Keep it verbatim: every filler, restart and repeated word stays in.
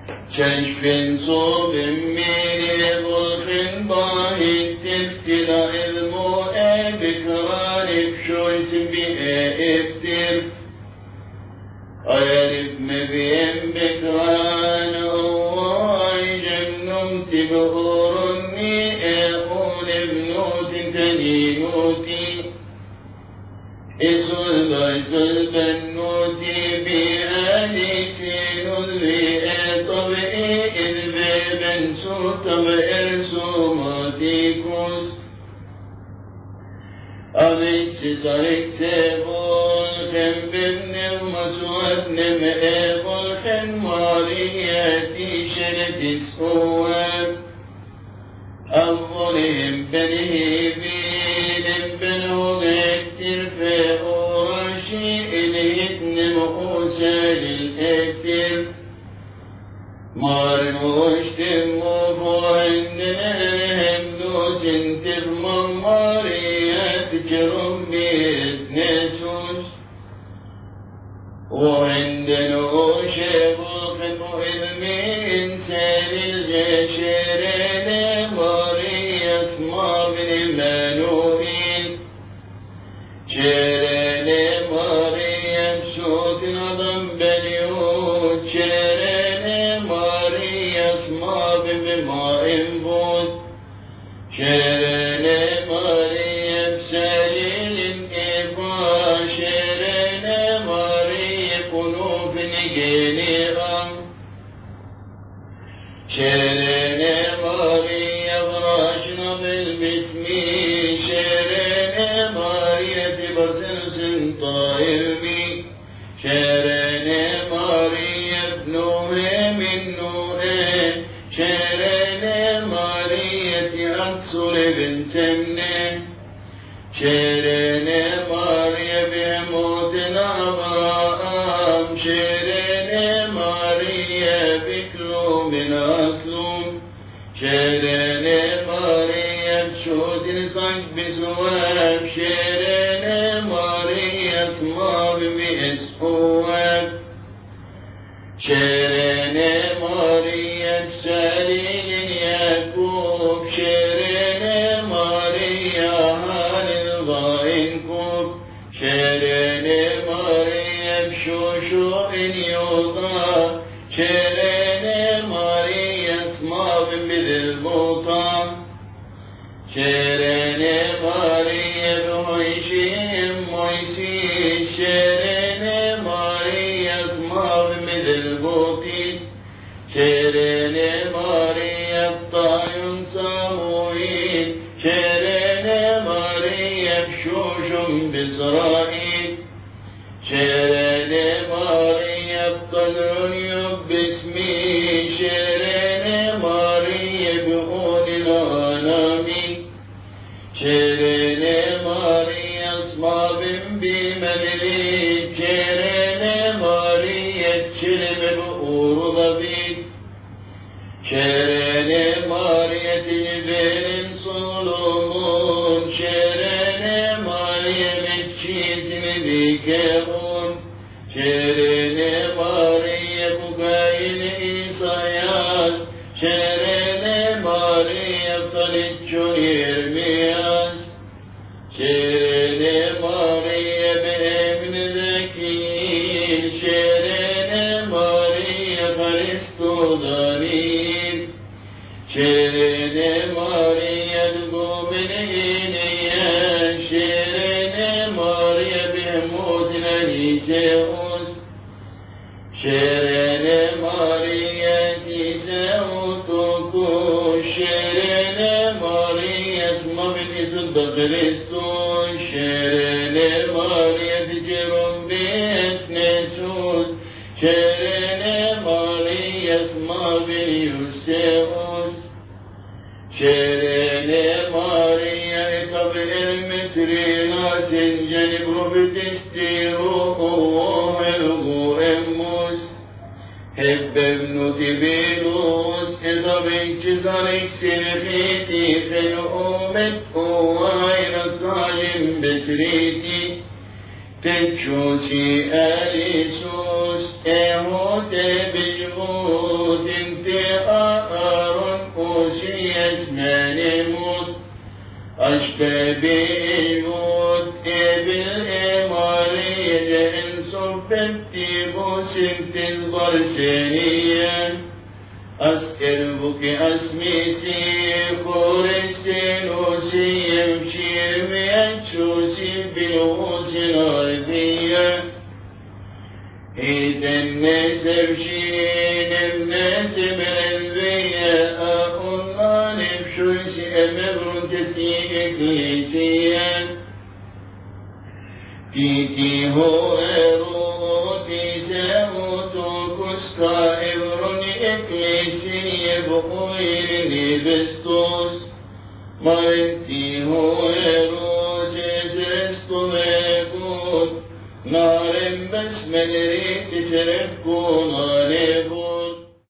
كشف صوب من ظلف باهي تفتلا إذمو بكران بشويس بها ابتر أيرف مبين بكران الله جنم تبهرني أقول ابنوت تنينوتي إسول بيسول بنوتي بأهلي سينو طبعي البيبن سو طبعي سوماتيكوس أبيك سيسارك سيبول خم ببنم مسودنم إبول خم مارياتي شرتس قواب أولهم بنه بيلم بنه اكتر في أورشي إليتن مقوسا للأكتر مارنوش تمو فوهنهم دوس تفمم ماريات جرم بيسنسوس وعندنا شبوخ علمي إنسان الجشرين ماري اسمع بن منوئين شرين ماري يبسوط نظم بليوت شرين ماري اسمع بماء بود شرين ماري يبسليل إبا شرين ماري قلوب نجينيرا شرين ماري يبراشنا بالبسمي شرين ماري تبسلس طائر بي شرين ماري يبنوه من نوره شرين ماري يتأكسر بنتنه شرين ماري بموتنا براءم شرين ماري بكلو من أسلوم شرين ماري بشود الصنق بسواب شرين ماري يطماب بإسحواب شرين ماري يكسلين يكوب شرين ماري هال الضائن كوب شرين ماري بشوشو يوضا شرين ماري يطماب بالبوطا شرين ماري بهيشيم مويسي شرين ماري يطماب بالبوطي شرين ماري يبطاين ساموين شرين ماري يبشوشم بإسرائيل شرين ماري يبطلون يبسمي شرين ماري يبقون العالمين شرين ماري أصحاب بمللي شرين ماري يتشلم بأور ضبيب شرين ماري يتجبين صلومون شرين ماري متشيت بكيرون شرين ماري يبقاين إيسايان شرين ماري يبطلتشون يرميان شرين ماري بابن ذكي شرين ماري خريستو ضريب شرين ماري يدقو من إينيان شرين ماري بهمود نيجيوس شرين ماري يتيساوتوكو شرين ماري يسمى بالإسد خريستوس شرين ماري يتجرم بإسنسوس شرين ماري يسمى باليوسيوس شرين ماري يقبل المترينات جنب بتستيروه وهلغو اموس هب ابن تبيلوس إذا بنت زرق سلخيتي خلقومت وغير صايم بسريتي تتشوسي أليسوس اهوت بالغوت أشبابيوت بالإمارية إن صبتي بوسنت الغرسانية أسكربك أسمي سيخور السينوسي يمشي ميتشوسي بالغوص الأرضية إذا الناس بشين الناس بالأنبياء أقلنا نبشوسي أمبرتي إكليسيا تيتي هو إروتي ساموتو كسكا إبرني إكليسيا بقوير نبستوس مارتي هو إروسي سرستو ميكون نار بس مدريت سرقو نار